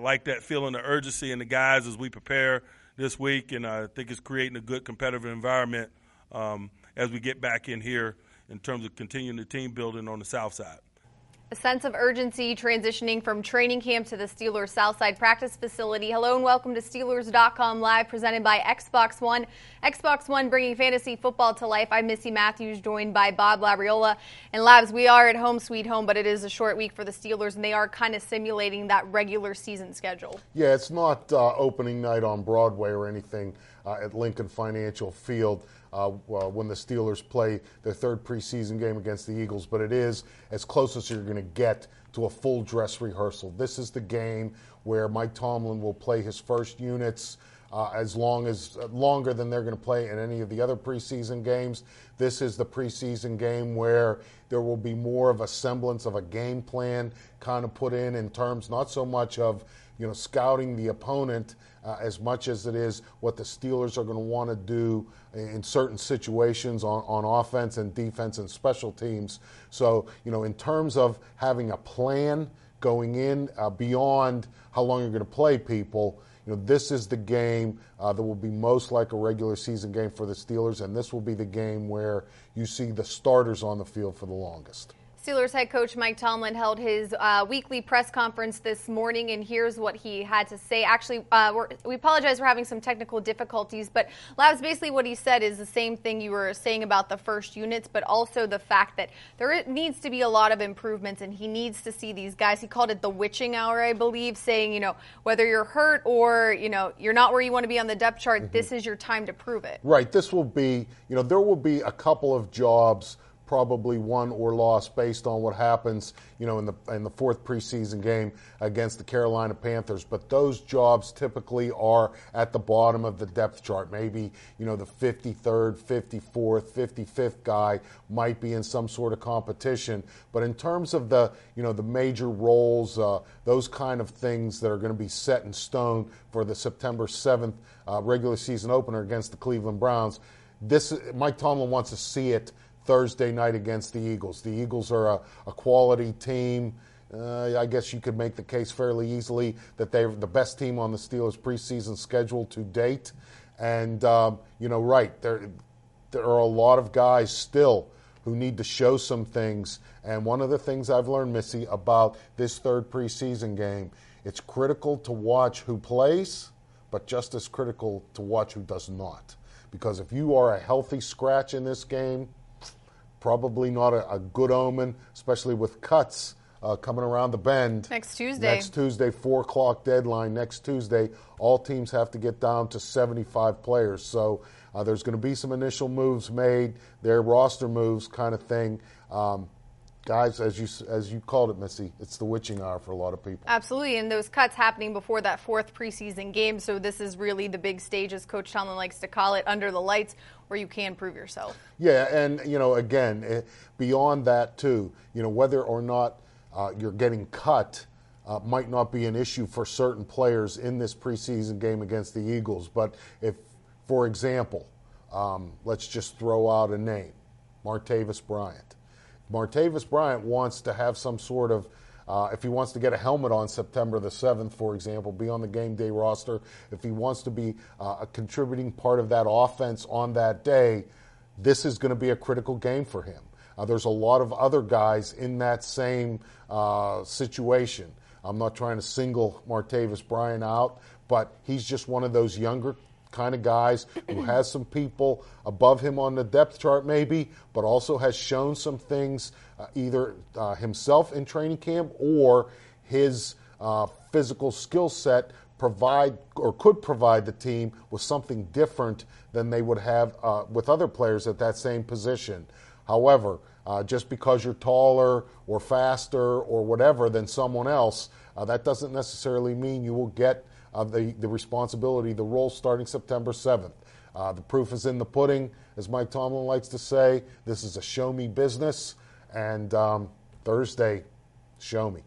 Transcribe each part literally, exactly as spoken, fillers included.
like that feeling of urgency in the guys as we prepare this week, and I think it's creating a good competitive environment um, as we get back in here in terms of continuing the team building on the south side. A sense of urgency transitioning from training camp to the Steelers Southside practice facility. Hello and welcome to Steelers dot com Live, presented by Xbox One. Xbox One bringing fantasy football to life. I'm Missy Matthews, joined by Bob Labriola. And Labs, we are at home sweet home, but it is a short week for the Steelers, and they are kind of simulating that regular season schedule. Yeah, it's not uh, opening night on Broadway or anything uh, at Lincoln Financial Field. Uh, well, when the Steelers play their third preseason game against the Eagles, but it is as close as you're going to get to a full dress rehearsal. This is the game where Mike Tomlin will play his first units uh, as long as uh, longer than they're going to play in any of the other preseason games. This is the preseason game where there will be more of a semblance of a game plan kind of put in in terms not so much of you know scouting the opponent uh, as much as it is what the Steelers are going to want to do in certain situations on, on offense and defense and special teams. So, you know, in terms of having a plan going in uh, beyond how long you're going to play people, you know, this is the game uh, that will be most like a regular season game for the Steelers, and this will be the game where you see the starters on the field for the longest. Steelers head coach Mike Tomlin held his uh, weekly press conference this morning, and here's what he had to say. Actually, uh, we're, we apologize for having some technical difficulties, but Labs, basically what he said is the same thing you were saying about the first units, but also the fact that there needs to be a lot of improvements, and he needs to see these guys. He called it the witching hour, I believe, saying, you know, whether you're hurt or, you know, you're not where you want to be on the depth chart, mm-hmm. This is your time to prove it. Right. This will be, you know, there will be a couple of jobs probably won or lost based on what happens, you know, in the in the fourth preseason game against the Carolina Panthers. But those jobs typically are at the bottom of the depth chart. Maybe, you know, the fifty-third, fifty-fourth, fifty-fifth guy might be in some sort of competition. But in terms of the, you know, the major roles, uh, those kind of things that are going to be set in stone for the September seventh uh, regular season opener against the Cleveland Browns, this Mike Tomlin wants to see it Thursday night against the Eagles. The Eagles are a, a quality team. Uh, I guess you could make the case fairly easily that they're the best team on the Steelers' preseason schedule to date. And, um, you know, right, there, there are a lot of guys still who need to show some things. And one of the things I've learned, Missy, about this third preseason game, it's critical to watch who plays, but just as critical to watch who does not. Because if you are a healthy scratch in this game, probably not a, a good omen, especially with cuts uh, coming around the bend. Next Tuesday. Next Tuesday, four o'clock deadline. Next Tuesday, all teams have to get down to seventy-five players. So uh, there's going to be some initial moves made, their roster moves kind of thing. Um, Guys, as you as you called it, Missy, it's the witching hour for a lot of people. Absolutely, and those cuts happening before that fourth preseason game, so this is really the big stage, as Coach Tomlin likes to call it, under the lights, where you can prove yourself. Yeah, and, you know, again, eh, beyond that, too, you know, whether or not uh, you're getting cut uh, might not be an issue for certain players in this preseason game against the Eagles. But if, for example, um, let's just throw out a name, Martavis Bryant. Martavis Bryant wants to have some sort of, uh, if he wants to get a helmet on September the seventh, for example, be on the game day roster, if he wants to be uh, a contributing part of that offense on that day, this is going to be a critical game for him. Uh, there's a lot of other guys in that same uh, situation. I'm not trying to single Martavis Bryant out, but he's just one of those younger kind of guys who has some people above him on the depth chart maybe, but also has shown some things uh, either uh, himself in training camp or his uh, physical skill set provide or could provide the team with something different than they would have uh, with other players at that same position. However, uh, just because you're taller or faster or whatever than someone else, uh, that doesn't necessarily mean you will get Uh, the, the responsibility, the role starting September seventh. Uh, the proof is in the pudding, as Mike Tomlin likes to say. This is a show-me business, and um, Thursday, show me.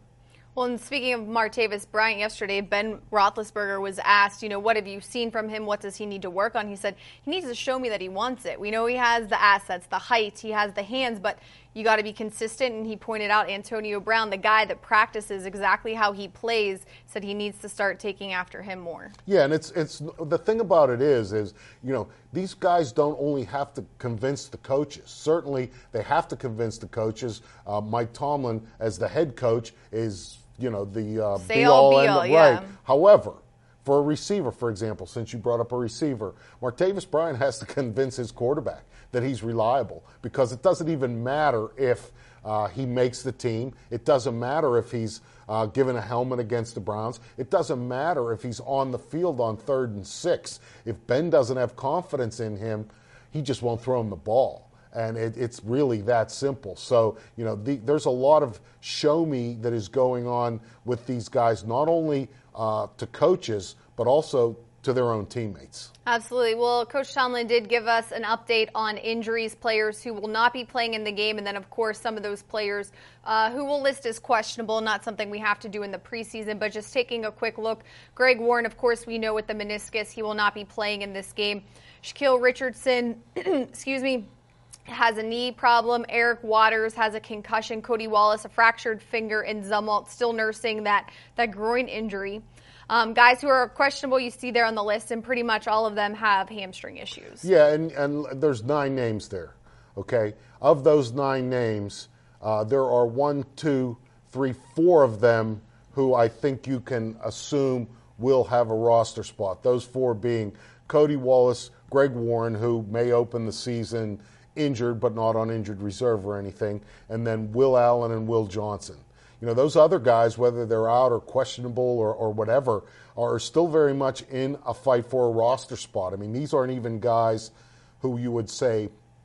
Well, and speaking of Martavis Bryant, yesterday, Ben Roethlisberger was asked, you know, what have you seen from him? What does he need to work on? He said, he needs to show me that he wants it. We know he has the assets, the height, he has the hands, but you got to be consistent. And he pointed out Antonio Brown, the guy that practices exactly how he plays, said he needs to start taking after him more. Yeah, and it's it's the thing about it is, is, you know, these guys don't only have to convince the coaches. Certainly, they have to convince the coaches. Uh, Mike Tomlin, as the head coach, is, you know, the uh, Say all, be end all, right. yeah. However, for a receiver, for example, since you brought up a receiver, Martavis Bryant has to convince his quarterback that he's reliable, because it doesn't even matter if uh, he makes the team. It doesn't matter if he's uh, given a helmet against the Browns. It doesn't matter if he's on the field on third and six. If Ben doesn't have confidence in him, he just won't throw him the ball. And it, it's really that simple. So, you know, the, there's a lot of show me that is going on with these guys, not only uh, to coaches, but also to their own teammates. Absolutely. Well, Coach Tomlin did give us an update on injuries, players who will not be playing in the game, and then, of course, some of those players uh, who will list as questionable, not something we have to do in the preseason, but just taking a quick look. Greg Warren, of course, we know with the meniscus, he will not be playing in this game. Shaquille Richardson, excuse me, has a knee problem. Eric Waters has a concussion. Cody Wallace, a fractured finger, and Zumwalt still nursing that, that groin injury. Um, guys who are questionable, you see there on the list, and pretty much all of them have hamstring issues. Yeah, and, and there's nine names there, okay? Of those nine names, uh, there are one, two, three, four of them who I think you can assume will have a roster spot. Those four being Cody Wallace, Greg Warren, who may open the season injured but not on injured reserve or anything, and then Will Allen and Will Johnson. You know, those other guys, whether they're out or questionable or, or whatever, are still very much in a fight for a roster spot. I mean, these aren't even guys who you would say,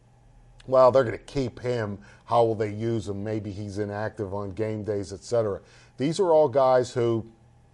well, they're going to keep him. How will they use him? Maybe he's inactive on game days, et cetera. These are all guys who,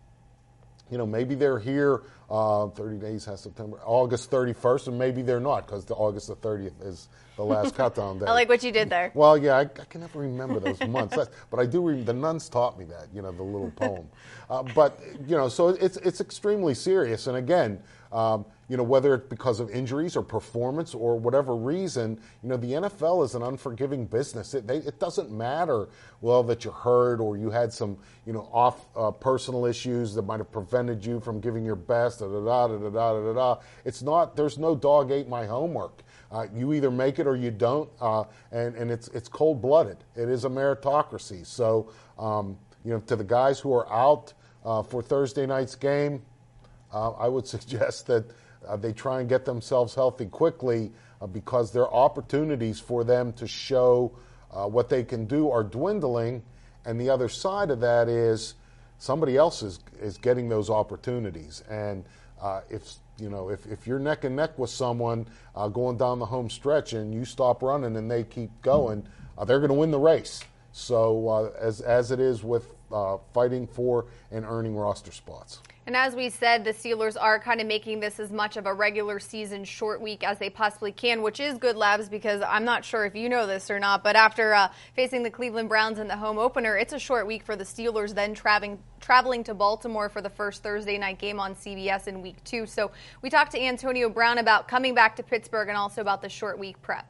you know, maybe they're here uh, thirty days has September, August thirty-first, and maybe they're not, because the August the thirtieth is the last countdown day. I like what you did there. Well, yeah, I, I can never remember those months, That's, but I do. Re- the nuns taught me that, you know, the little poem. Uh, but you know, so it's it's extremely serious. And again, um, you know, whether it's because of injuries or performance or whatever reason, you know, the N F L is an unforgiving business. It they, it doesn't matter, well, that you're hurt or you had some, you know, off uh, personal issues that might have prevented you from giving your best. Da, da, da, da, da, da, da. It's not. There's no dog ate my homework. Uh, you either make it or you don't, uh, and and it's it's cold blooded. It is a meritocracy. So um, you know, to the guys who are out uh, for Thursday night's game, uh, I would suggest that uh, they try and get themselves healthy quickly, uh, because their opportunities for them to show uh, what they can do are dwindling, and the other side of that is somebody else is is getting those opportunities, and uh, if you know if, if you're neck and neck with someone uh, going down the home stretch and you stop running and they keep going, uh, they're going to win the race. So uh, as as it is with uh, fighting for and earning roster spots. And as we said, the Steelers are kind of making this as much of a regular season short week as they possibly can, which is good, Labs, because I'm not sure if you know this or not, but after uh, facing the Cleveland Browns in the home opener, it's a short week for the Steelers, then traveling traveling to Baltimore for the first Thursday night game on C B S in week two. So we talked to Antonio Brown about coming back to Pittsburgh and also about the short week prep.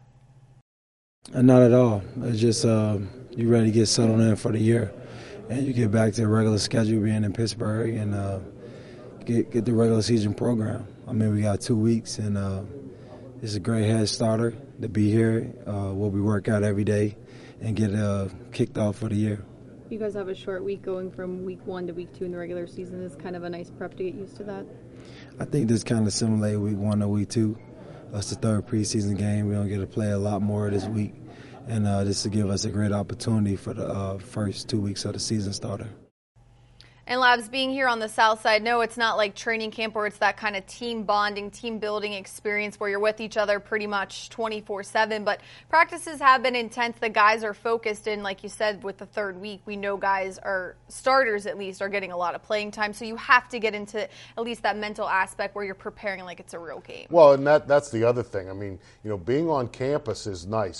Uh, not at all. It's just uh, you ready to get settled in for the year, and you get back to the regular schedule being in Pittsburgh and uh, get get the regular season program. I mean, we got two weeks, and uh, it's a great head starter to be here. Uh, we'll be work out every day and get uh, kicked off for the year. You guys have a short week going from week one to week two in the regular season. Is kind of a nice prep to get used to that? I think this kind of simulates week one to week two. That's the third preseason game. We don't get to play a lot more this week. And uh, this will give us a great opportunity for the uh, first two weeks of the season starter. And Labs, being here on the South Side, no, it's not like training camp where it's that kind of team bonding, team building experience where you're with each other pretty much twenty-four seven. But practices have been intense. The guys are focused in, like you said, with the third week. We know guys are, starters at least, are getting a lot of playing time. So you have to get into at least that mental aspect where you're preparing like it's a real game. Well, and that that's the other thing. I mean, you know, being on campus is nice.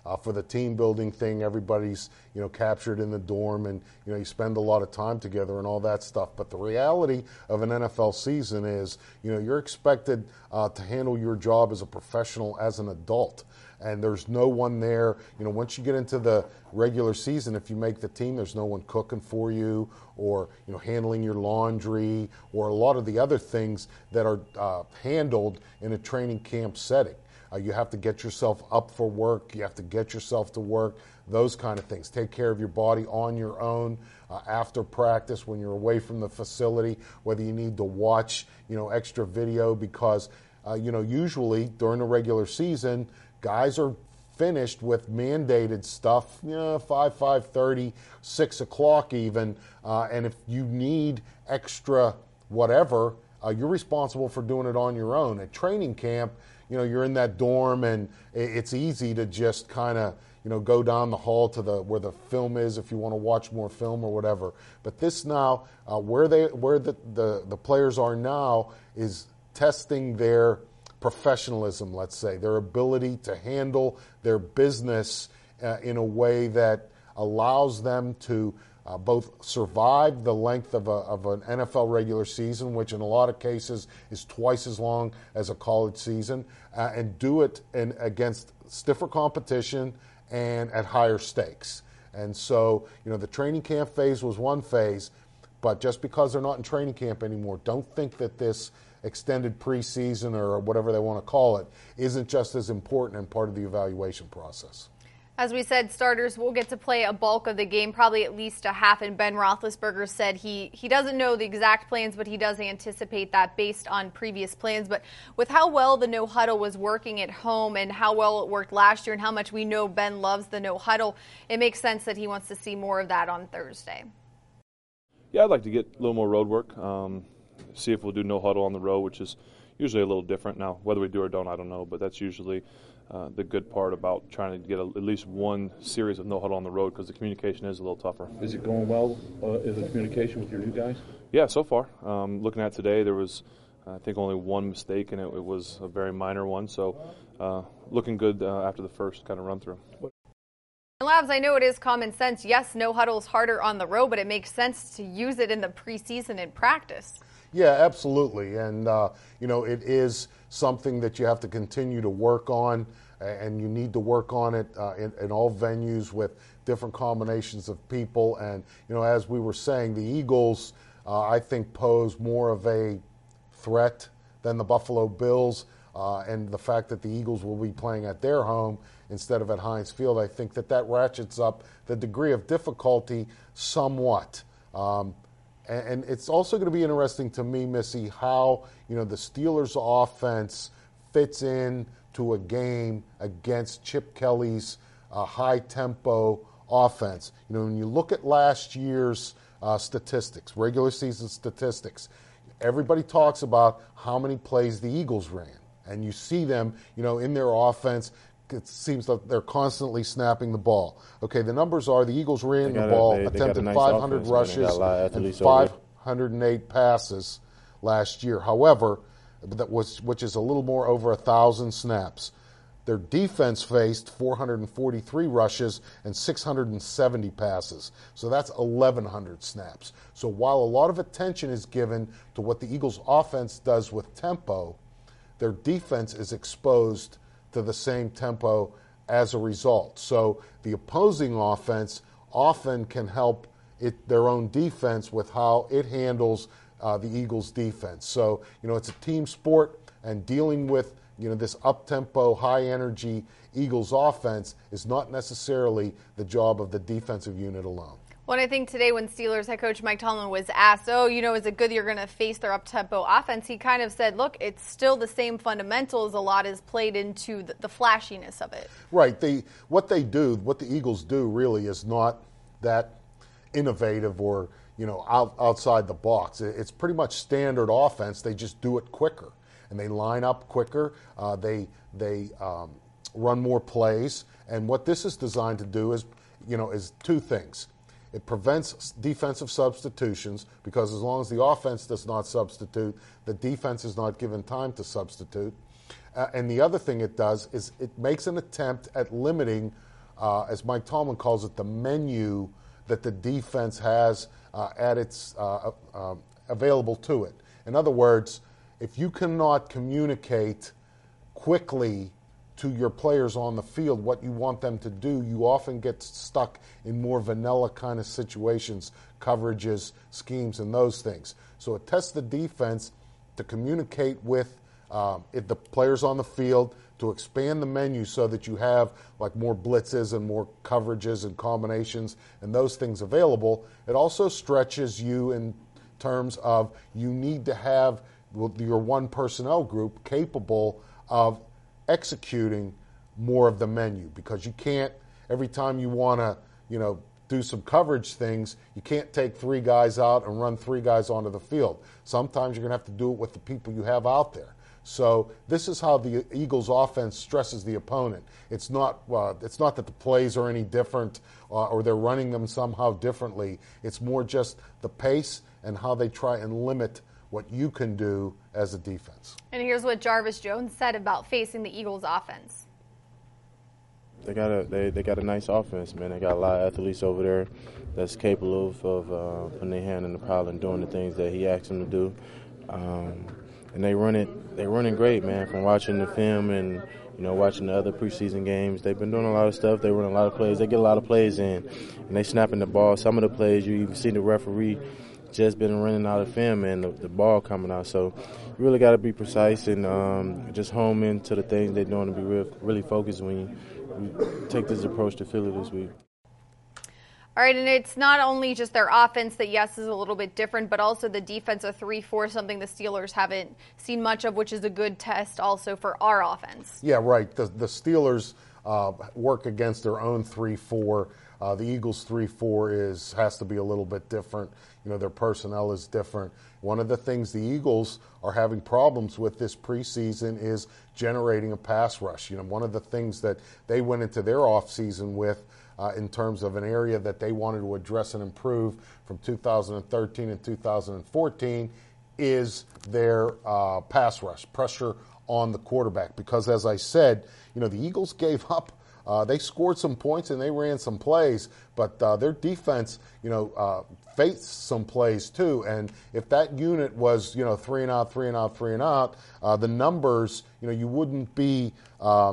Uh, for the team building thing, everybody's, you know, captured in the dorm, and, you know, you spend a lot of time together and all that stuff. But the reality of an N F L season is, you know, you're expected uh, to handle your job as a professional, as an adult. And there's no one there, you know, once you get into the regular season, if you make the team, there's no one cooking for you or, you know, handling your laundry or a lot of the other things that are uh, handled in a training camp setting. Uh, you have to get yourself up for work. You have to get yourself to work, those kind of things. Take care of your body on your own uh, after practice when you're away from the facility, whether you need to watch, you know, extra video because, uh, you know, usually during the regular season, guys are finished with mandated stuff, you know, five, five thirty, six o'clock even, uh, and if you need extra whatever, uh, you're responsible for doing it on your own. At training camp, you know, you're in that dorm, and it's easy to just kind of, you know, go down the hall to the where the film is if you want to watch more film or whatever. But this now, uh, where they where the, the the players are now is testing their professionalism, let's say, their ability to handle their business uh, in a way that allows them to uh, both survive the length of, a, of an N F L regular season, which in a lot of cases is twice as long as a college season, uh, and do it in, against stiffer competition and at higher stakes. And so, you know, the training camp phase was one phase, but just because they're not in training camp anymore, don't think that this extended preseason or whatever they want to call it isn't just as important and part of the evaluation process. As we said, starters will get to play a bulk of the game, probably at least a half, and Ben Roethlisberger said he, he doesn't know the exact plans, but he does anticipate that based on previous plans. But with how well the no-huddle was working at home and how well it worked last year and how much we know Ben loves the no-huddle, it makes sense that he wants to see more of that on Thursday. Yeah, I'd like to get a little more road work, um, see if we'll do no-huddle on the road, which is usually a little different. Now, whether we do or don't, I don't know, but that's usually Uh, the good part about trying to get a, at least one series of no-huddle on the road because the communication is a little tougher. Is it going well, uh, is the communication with your new guys? Yeah, so far. Um, looking at today, there was, uh, I think, only one mistake, and it, it was a very minor one. So uh, looking good uh, after the first kind of run-through. Labs, I know it is common sense. Yes, no-huddle is harder on the road, but it makes sense to use it in the preseason and practice. Yeah, absolutely. And, uh, you know, it is something that you have to continue to work on, and you need to work on it uh, in, in all venues with different combinations of people. And, you know, as we were saying, the Eagles, uh, I think, pose more of a threat than the Buffalo Bills. Uh, and the fact that the Eagles will be playing at their home instead of at Heinz Field, I think that that ratchets up the degree of difficulty somewhat. Um, And it's also going to be interesting to me, Missy, how, you know, the Steelers' offense fits in to a game against Chip Kelly's uh, high-tempo offense. You know, when you look at last year's uh, statistics, regular season statistics, everybody talks about how many plays the Eagles ran. And you see them, you know, in their offense. It seems like they're constantly snapping the ball. Okay, the numbers are the Eagles ran the ball, a, they, attempted they nice five hundred offense, rushes and five hundred eight passes last year. However, that was which is a little more over a thousand snaps. Their defense faced four hundred forty-three rushes and six hundred seventy passes. So that's eleven hundred snaps. So while a lot of attention is given to what the Eagles' offense does with tempo, their defense is exposed to the same tempo as a result. So the opposing offense often can help it, their own defense with how it handles uh, the Eagles' defense. So, you know, it's a team sport, and dealing with, you know, this up-tempo, high-energy Eagles offense is not necessarily the job of the defensive unit alone. Well, I think today when Steelers head coach Mike Tomlin was asked, oh, you know, is it good you're going to face their up-tempo offense? He kind of said, look, it's still the same fundamentals. A lot is played into the, the flashiness of it. Right. They, what they do, what the Eagles do really is not that innovative or, you know, out, outside the box. It's pretty much standard offense. They just do it quicker, and they line up quicker. Uh, they they um, run more plays. And what this is designed to do is, you know, is two things. It prevents defensive substitutions because as long as the offense does not substitute, the defense is not given time to substitute. Uh, and the other thing it does is it makes an attempt at limiting uh, as Mike Tomlin calls it, the menu that the defense has uh, at its uh, uh, available to it. In other words, if you cannot communicate quickly to your players on the field what you want them to do, you often get stuck in more vanilla kind of situations, coverages, schemes, and those things. So it tests the defense to communicate with um, it, the players on the field, to expand the menu so that you have like more blitzes and more coverages and combinations and those things available. It also stretches you in terms of you need to have your one personnel group capable of executing more of the menu, because you can't, every time you want to, you know, do some coverage things, you can't take three guys out and run three guys onto the field. Sometimes you're going to have to do it with the people you have out there. So this is how the Eagles' offense stresses the opponent. It's not uh, it's not that the plays are any different uh, or they're running them somehow differently. It's more just the pace and how they try and limit what you can do as a defense. And here's what Jarvis Jones said about facing the Eagles' offense. They got a they, they got a nice offense, man. They got a lot of athletes over there that's capable of, of uh, putting their hand in the pile and doing the things that he asked them to do. Um, and they run it they running great, man. From watching the film and you know watching the other preseason games, they've been doing a lot of stuff. They run a lot of plays. They get a lot of plays in, and they snapping the ball. Some of the plays you even see the referee just been running out of film and the, the ball coming out. So you really got to be precise and um, just home into the things they're doing to be real, really focused when you, you take this approach to Philly this week. All right, and it's not only just their offense that, yes, is a little bit different, but also the defense of three four, something the Steelers haven't seen much of, which is a good test also for our offense. Yeah, right. The, the Steelers uh, work against their own three four. Uh, the Eagles' three four is has to be a little bit different. You know, their personnel is different. One of the things the Eagles are having problems with this preseason is generating a pass rush. You know, one of the things that they went into their offseason with uh, in terms of an area that they wanted to address and improve from two thousand thirteen and two thousand fourteen is their uh, pass rush, pressure on the quarterback. Because as I said, you know, the Eagles gave up Uh, they scored some points and they ran some plays, but uh, their defense, you know, uh, faced some plays too. And if that unit was, you know, three and out, three and out, three and out, uh, the numbers, you know, you wouldn't be uh,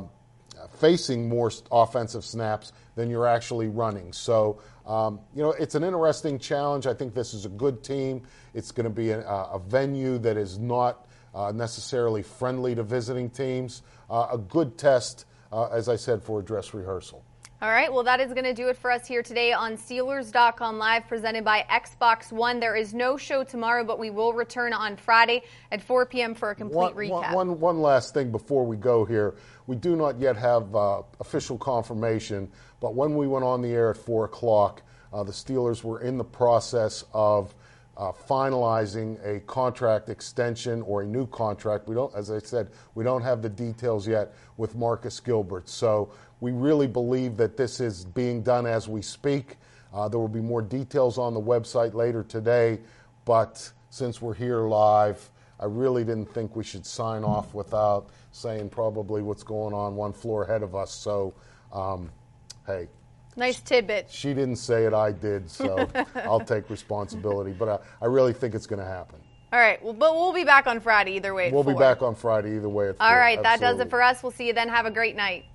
facing more offensive snaps than you're actually running. So, um, you know, it's an interesting challenge. I think this is a good team. It's going to be a, a venue that is not uh, necessarily friendly to visiting teams. Uh, a good test. Uh, as I said, for a dress rehearsal. All right, well, that is going to do it for us here today on Steelers dot com Live, presented by Xbox One. There is no show tomorrow, but we will return on Friday at four p.m. for a complete one, recap. One, one, one last thing before we go here. We do not yet have uh, official confirmation, but when we went on the air at four o'clock, uh, the Steelers were in the process of Uh, finalizing a contract extension or a new contract. We don't, as I said, we don't have the details yet with Marcus Gilbert. So we really believe that this is being done as we speak. Uh, there will be more details on the website later today, but since we're here live, I really didn't think we should sign off without saying probably what's going on one floor ahead of us. So, um, hey. Nice tidbit. She didn't say it, I did, so I'll take responsibility. But I, I really think it's going to happen. All right, well, but we'll be back on Friday either way at We'll four. be back on Friday either way at four. All right, that Absolutely. does it for us. We'll see you then. Have a great night.